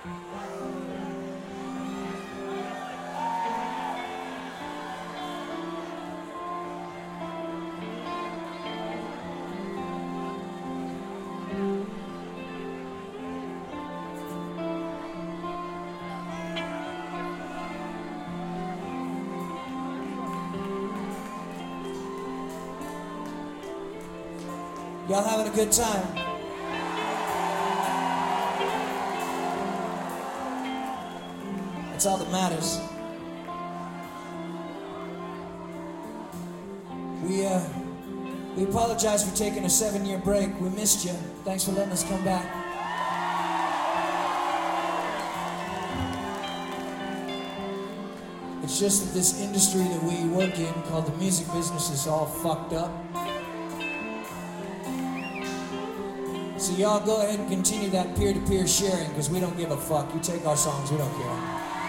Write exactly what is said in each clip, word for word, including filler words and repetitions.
Y'all having a good time? That's all that matters. We, uh, we apologize for taking a seven-year break. We missed you. Thanks for letting us come back. It's just that this industry that we work in, called the music business, is all fucked up. So y'all go ahead and continue that peer-to-peer sharing, because we don't give a fuck. You take our songs, we don't care.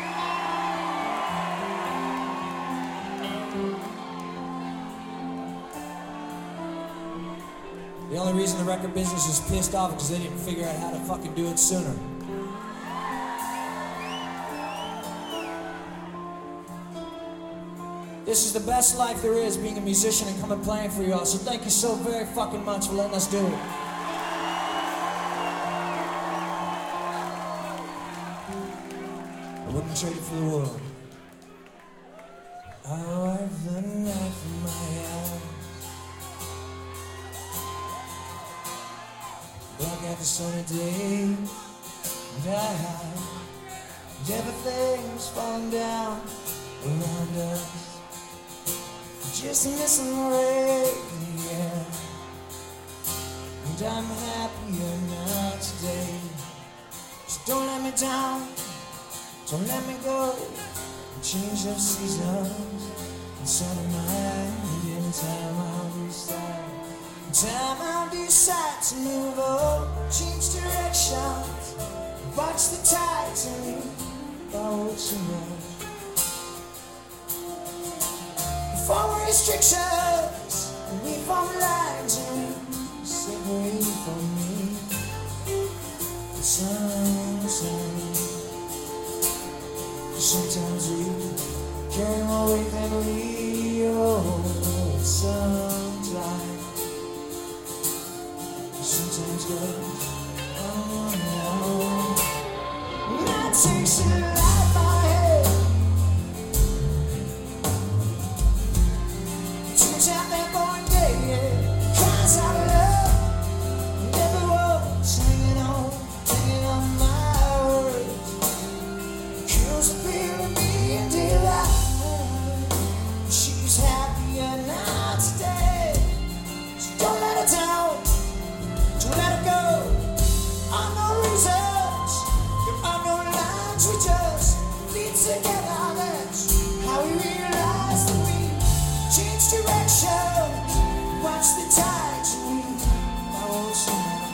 The only reason the record business is pissed off is because they didn't figure out how to fucking do it sooner. This is the best life there is, being a musician and coming playing for you all. So thank you so very fucking much for letting us do it. I wouldn't trade it for the world. Oh, I've the night from my eyes. Look at the sunny day, and I, and everything's falling down around us. Just missing the rain, yeah. And I'm happier now today. So don't let me down. Don't let me go and change of seasons and set a mind in time I'll decide. In time I'll decide to move on, change directions, watch the tide turn, follow too much. Follow restrictions, and we form lines and separate from me. The sunshine. Sometimes we carry more weight than we owe. Sometimes, sometimes goes on and on. That takes it out of my head. Too much out there going day, yeah. Cries out of love, and everyone's hanging on, hanging on my words. Kills the fear of me and delight. She's happier now today. So don't let her down, don't let her go. On no reasons, there are no lines. We just lead together. That's how we realize that we change directions. Watch the tides and we follow so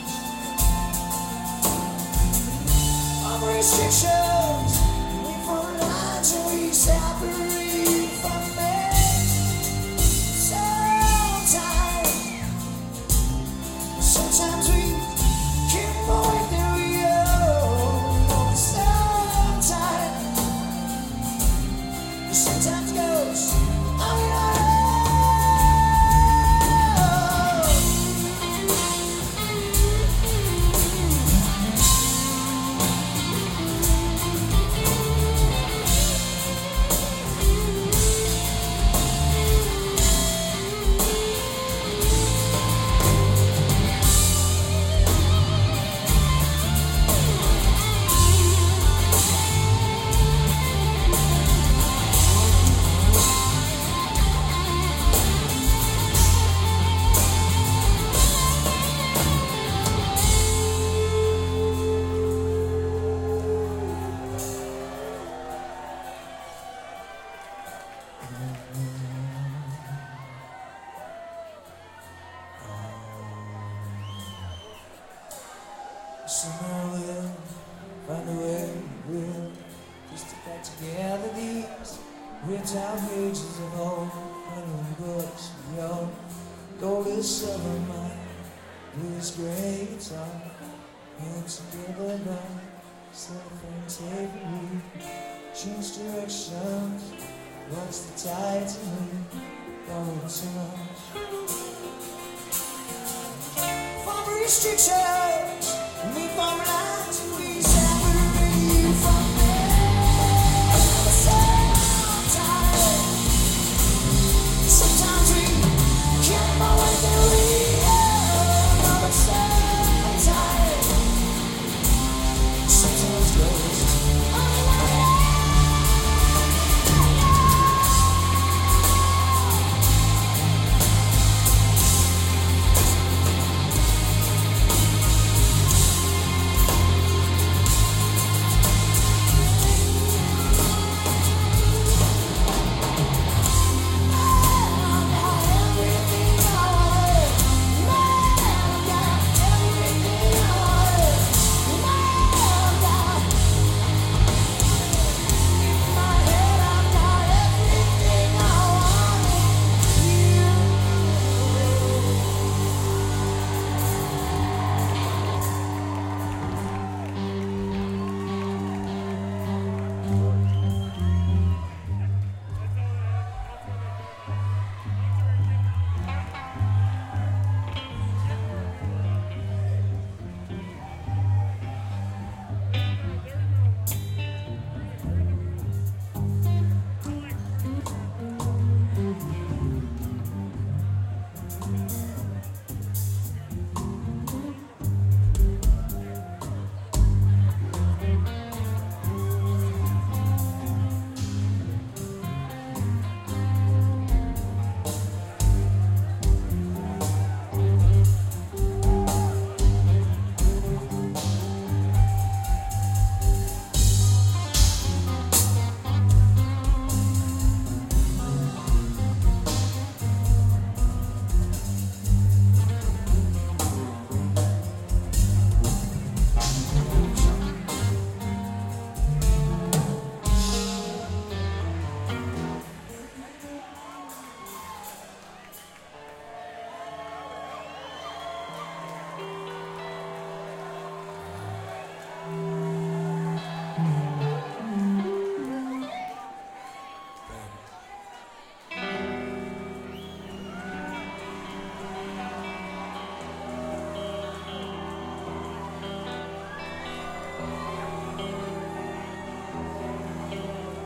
much. On restrictions, we separate from me. Sometimes, sometimes we keep more than we owe. Sometimes, sometimes goes on and on. Somehow we'll find a way, we'll just to back together these ripped out pages of old hundred books. We all gold is silver, my blue is gray guitar, hands together now, Set and take me, change directions. Once the tide's in me, going too much. From restrictions.